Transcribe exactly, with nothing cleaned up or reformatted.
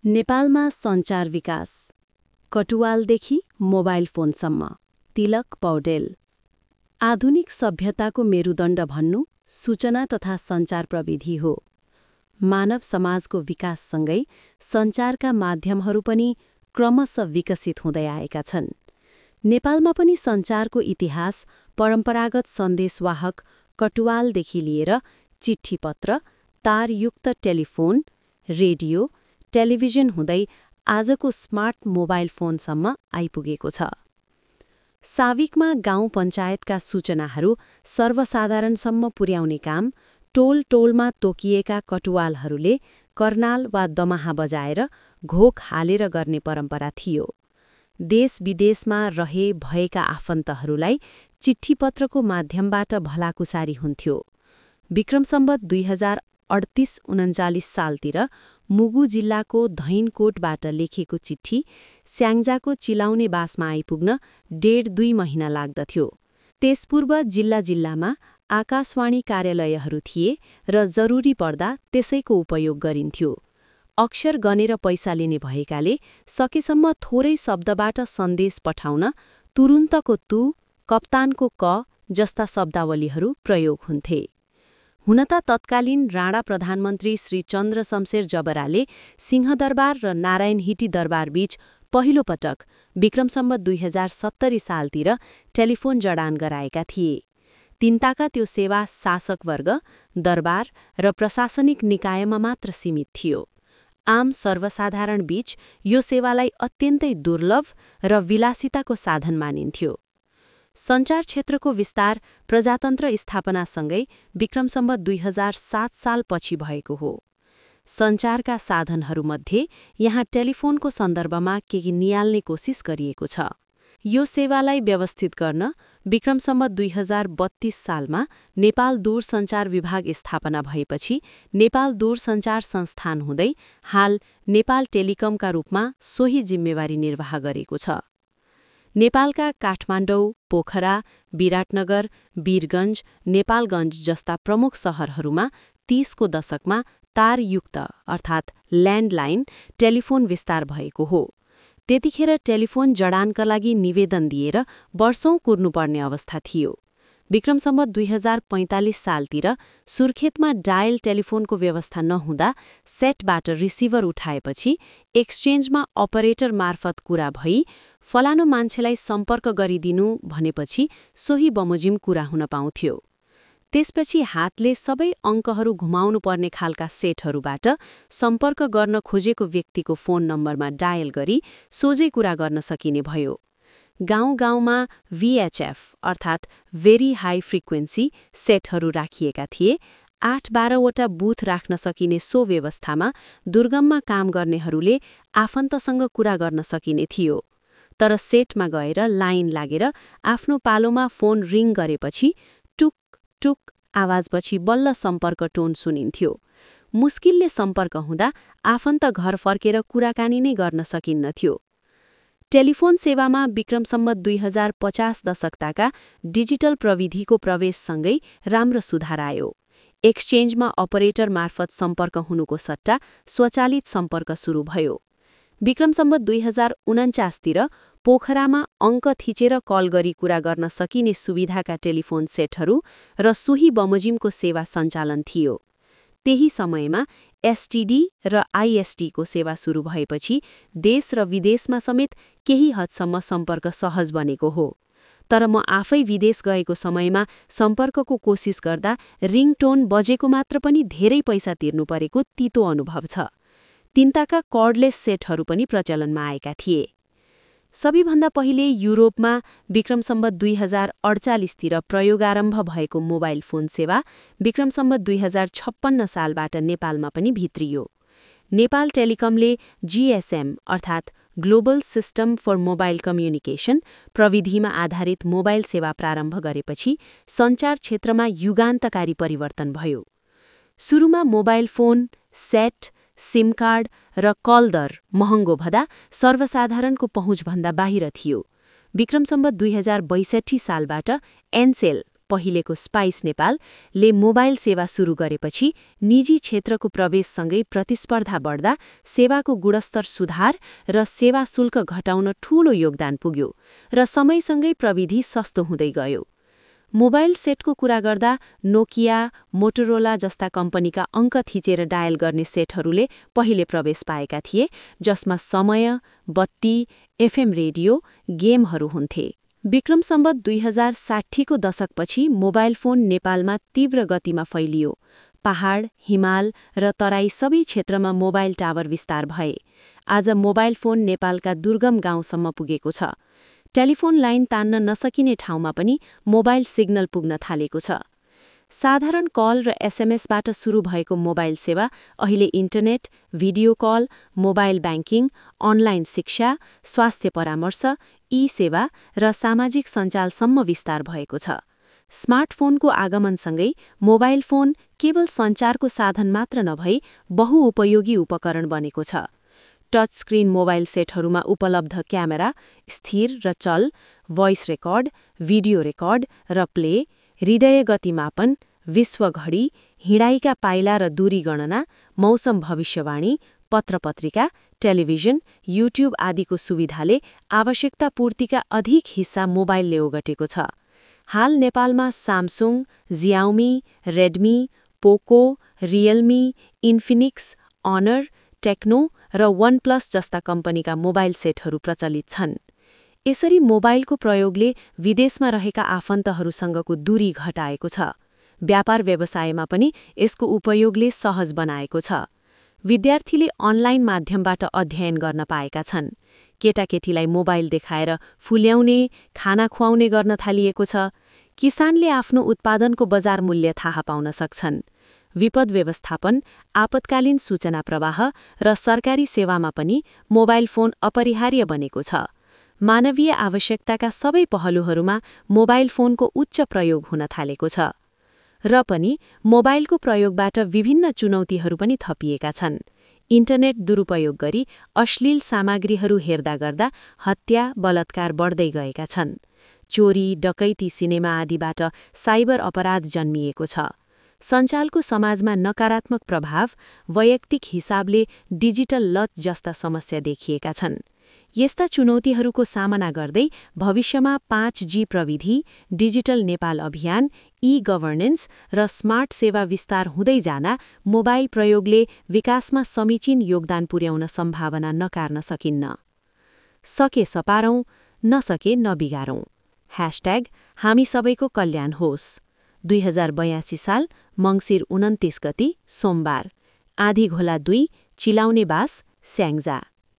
नेपालमा सञ्चार विकास कटुवालदेखि मोबाइल फोनसम्म। तिलक पौडेल। आधुनिक सभ्यताको मेरुदण्ड भन्नु सूचना तथा सञ्चार प्रविधि हो। मानव समाजको विकाससँगै सञ्चारका माध्यमहरू पनि क्रमशः विकसित हुँदै आएका छन्। नेपालमा पनि सञ्चारको इतिहास परम्परागत सन्देशवाहक कटुवालदेखि लिएर चिठ्ठीपत्र, तारयुक्त टेलिफोन, रेडियो, टेलिभिजन हुँदै आजको स्मार्ट मोबाइल फोनसम्म आइपुगेको छ। साविकमा गाउँ पञ्चायतका सूचनाहरू सर्वसाधारणसम्म पुर्याउने काम टोल टोलमा तोकिएका कटुवालहरूले कर्नाल वा दमाहा बजाएर घोक हालेर गर्ने परम्परा थियो। देश विदेशमा रहे भएका आफन्तहरूलाई चिठ्ठीपत्रको माध्यमबाट भलाकुसारी हुन्थ्यो। विक्रम सम्वत दुई हजार अडतिस उन्चालिस सालतिर मुगु जिल्लाको धैनकोटबाट लेखेको चिठी स्याङ्जाको चिलाउने बासमा आइपुग्न डेढ दुई महिना लाग्दथ्यो। त्यसपूर्व जिल्ला जिल्लामा आकाशवाणी कार्यालयहरू थिए र जरुरी पर्दा त्यसैको उपयोग गरिन्थ्यो। अक्षर गनेर पैसा लिने भएकाले सकेसम्म थोरै शब्दबाट सन्देश पठाउन तुरुन्तको तु, कप्तानको क जस्ता शब्दावलीहरू प्रयोग हुन्थे। हुन त तत्कालीन राणा प्रधानमन्त्री श्री चन्द्र शमशेर जबराले सिंहदरबार र नारायण हिटी दरबारबीच पहिलो पटक विक्रम सम्वत दुई हजार सत्तरी सालतिर टेलिफोन जडान गराएका थिए। तिनताका त्यो सेवा शासकवर्ग, दरबार र प्रशासनिक निकायमा मात्र सीमित थियो। आम सर्वसाधारण बीच यो सेवालाई अत्यन्तै दुर्लभ र विलासिताको साधन मानिन्थ्यो। सञ्चार क्षेत्रको विस्तार प्रजातन्त्र स्थापनासँगै विक्रम सम्वत दुई हजार सात सालपछि भएको हो। सञ्चारका साधनहरूमध्ये यहाँ टेलिफोनको सन्दर्भमा केही नियाल्ने कोसिस गरिएको छ। यो सेवालाई व्यवस्थित गर्न विक्रम सम्वत दुई हजार बत्तीस सालमा नेपाल दूरसञ्चार विभाग स्थापना भएपछि नेपाल दूरसञ्चार संस्थान हुँदै हाल नेपाल टेलिकमका रूपमा सोही जिम्मेवारी निर्वाह गरेको छ। नेपालका काठमाडौँ, पोखरा, विराटनगर, वीरगञ्ज, नेपालगञ्ज जस्ता प्रमुख सहरहरूमा तीसको दशकमा तारयुक्त अर्थात् ल्यान्डलाइन टेलिफोन विस्तार भएको हो। त्यतिखेर टेलिफोन जडानका लागि निवेदन दिएर वर्षौं कुर्नुपर्ने अवस्था थियो। विक्रम सम्वत दुई हजार पैँतालिस सालतिर सुर्खेतमा डायल टेलिफोनको व्यवस्था नहुँदा सेटबाट रिसिभर उठाएपछि एक्सचेन्जमा अपरेटर मार्फत कुरा भई फलानु मान्छेलाई सम्पर्क गरिदिनु भनेपछि सोही बमोजिम कुरा हुन पाउँथ्यो। त्यसपछि हातले सबै अङ्कहरू घुमाउनु पर्ने खालका सेटहरूबाट सम्पर्क गर्न खोजेको व्यक्तिको फोन नम्बरमा डायल गरी सोझै कुरा गर्न सकिने भयो। गाउँ गाउँमा भीएचएफ अर्थात् भेरी हाई फ्रिक्वेन्सी सेटहरू राखिएका थिए। आठ बाह्रवटा बुथ राख्न सकिने सो व्यवस्थामा दुर्गममा काम गर्नेहरूले आफन्तसँग कुरा गर्न सकिने थियो। तर सेटमा गएर लाइन लागेर आफ्नो पालोमा फोन रिङ गरेपछि टुक टुक आवाजपछि बल्ल सम्पर्क टोन सुनिन्थ्यो। मुस्किलले सम्पर्क हुँदा आफन्त घर फर्केर कुराकानी नै गर्न सकिन्नथ्यो। टेलिफोन सेवामा विक्रम सम्वत दुई हजार पचास दशकताका डिजिटल प्रविधिको प्रवेशसँगै राम्रो सुधार आयो। एक्सचेन्जमा अपरेटर मार्फत सम्पर्क हुनुको सट्टा स्वचालित सम्पर्क सुरु भयो। विक्रम सम्वत दुई हजार उन्चासतिर पोखरामा अङ्क थिचेर कल गरी कुरा गर्न सकिने सुविधाका टेलिफोन सेटहरू र सोही बमोजिमको सेवा सञ्चालन थियो। त्यही समयमा एसटिडी र आइएसटीको सेवा सुरु भएपछि देश र विदेशमा समेत केही हदसम्म सम्पर्क सहज बनेको हो। तर म आफै विदेश गएको समयमा सम्पर्कको कोसिस गर्दा रिङटोन बजेको मात्र पनि धेरै पैसा तिर्नु परेको तितो अनुभव छ। तिनताका कर्डलेस सेटहरू पनि प्रचलनमा आएका थिए। सबैभन्दा पहिले युरोपमा विक्रम सम्वत दुई हजार अडचालिसतिर प्रयोगारम्भ भएको मोबाइल फोन सेवा विक्रम सम्वत दुई हजार छप्पन्न सालबाट नेपालमा पनि भित्रियो। नेपाल टेलिकमले जीएसएम अर्थात् global system for mobile communication प्रविधिमा आधारित मोबाइल सेवा प्रारम्भ गरेपछि सञ्चार क्षेत्रमा युगान्तकारी परिवर्तन भयो। सुरुमा mobile phone, set, SIM card र कल दर महँगो भदा सर्वसाधारणको पहुँचभन्दा बाहिर थियो। विक्रम सम्वत दुई हजार बैसठी सालबाट एनसेल पहिलेको स्पाइस नेपालले मोबाइल सेवा सुरु गरेपछि निजी क्षेत्रको प्रवेशसँगै प्रतिस्पर्धा बढ्दा सेवाको गुणस्तर सुधार र सेवा शुल्क घटाउन ठूलो योगदान पुग्यो र समयसँगै प्रविधि सस्तो हुँदै गयो। मोबाइल सेटको कुरा गर्दा नोकिया, मोटोरोला जस्ता कम्पनीका अङ्क थिचेर डायल गर्ने सेटहरूले पहिले प्रवेश पाएका थिए, जसमा समय, बत्ती, एफएम रेडियो, गेमहरू हुन्थे। विक्रम सम्वत दुई हजार साठीको दशकपछि मोबाइल फोन नेपालमा तीव्र गतिमा फैलियो। पहाड, हिमाल र तराई सबै क्षेत्रमा मोबाइल टावर विस्तार भए। आज मोबाइल फोन नेपालका दुर्गम गाउँसम्म पुगेको छ। टेलिफोन लाइन तान्न नसकिने ठाउँमा पनि मोबाइल सिग्नल पुग्न थालेको छ। साधारण कल र एसएमएसबाट सुरु भएको मोबाइल सेवा अहिले internet, video call, mobile banking, online शिक्षा, स्वास्थ्य परामर्श, ई-सेवा र सामाजिक सञ्जालसम्म विस्तार भएको छ। स्मार्टफोनको आगमनसँगै मोबाइल फोन केवल सञ्चारको साधन मात्र नभई बहुउपयोगी उपकरण बनेको छ। टच स्क्रिन मोबाइल सेटहरूमा उपलब्ध क्यामेरा, स्थिर र चल, भोइस रेकर्ड, भिडियो रेकर्ड र प्ले, हृदय गति मापन, विश्व घडी, हिँडाइका पाइला र दूरी गणना, मौसम भविष्यवाणी, पत्र-पत्रिका, टेलिभिजन, युट्युब आदिको सुविधाले आवश्यकता पूर्तिका अधिक हिस्सा मोबाइलले ओगटेको छ। हाल नेपालमा Samsung, Xiaomi, Redmi, Poco, Realme, Infinix, Honor, Tecno र वन प्लस जस्ता कम्पनीका मोबाइल सेटहरू प्रचलित छन्। यसरी मोबाइलको प्रयोगले विदेशमा रहेका आफन्तहरूसँगको दूरी घटाएको छ। व्यापार व्यवसायमा पनि यसको उपयोगले सहज बनाएको छ। विद्यार्थीले अनलाइन माध्यमबाट अध्ययन गर्न पाएका छन्। केटाकेटीलाई मोबाइल देखाएर फुल्याउने, खाना खुवाउने गर्न थालिएको छ। किसानले आफ्नो उत्पादनको बजार मूल्य थाहा पाउन सक्छन्। विपद व्यवस्थापन, आपतकालीन सूचना प्रवाह र सरकारी सेवामा पनि मोबाइल फोन अपरिहार्य बनेको छ। मानवीय आवश्यकताका सबै पहलुहरूमा मोबाइल फोनको उच्च प्रयोग हुन थालेको छ। र पनि मोबाइलको प्रयोगबाट विभिन्न चुनौतीहरू पनि थपिएका छन्। इन्टरनेट दुरुपयोग गरी अश्लील सामग्रीहरू हेर्दा गर्दा हत्या, बलात्कार बढ्दै गएका छन्। चोरी, डकैती, सिनेमा आदिबाट साइबर अपराध जन्मिएको छ। सञ्चालको समाजमा नकारात्मक प्रभाव, वैयक्तिक हिसाबले डिजिटल लत जस्ता समस्या देखिएका छन्। यस्ता चुनौतीहरूको सामना गर्दै भविष्यमा पाँच जी प्रविधि, डिजिटल नेपाल अभियान, ई-गभर्नेन्स र स्मार्ट सेवा विस्तार हुँदै जाँदा मोबाइल प्रयोगले विकासमा समीचीन योगदान पुर्याउन सम्भावना नकार्न सकिन्न। सके सपारौं, नसके नबिगारौं। ह्याशट्याग हामी सबैको कल्याण होस्। दुई हजार बयासी साल मङ्सिर उन्तिस गति सोमबार। आँधी घोला दुई, चिलाउने बास, स्याङ्जा।